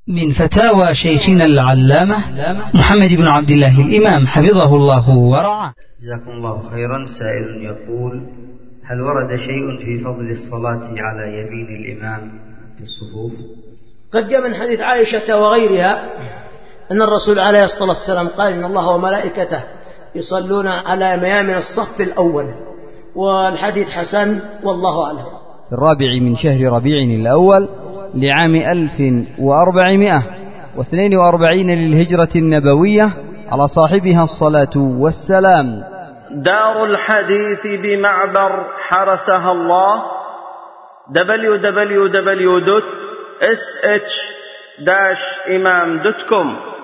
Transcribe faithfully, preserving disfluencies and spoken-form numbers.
من فتاوى شيخنا العلامة محمد بن عبد الله الإمام حفظه الله ورعاه. جزاكم الله خيرا. سائل يقول: هل ورد شيء في فضل الصلاة على يمين الإمام في الصفوف؟ قد جاء من حديث عائشة وغيرها أن الرسول عليه الصلاة والسلام قال: إن الله وملائكته يصلون على ميامن الصف الأول، والحديث حسن والله أعلم. الرابع من شهر ربيع الأول لعام ألف وأربعمائة واثنين وأربعين للهجرة النبوية على صاحبها الصلاة والسلام. دار الحديث بمعبر حرسها الله دبليو دبليو دبليو دوت اس اتش داش إمام دوت كوم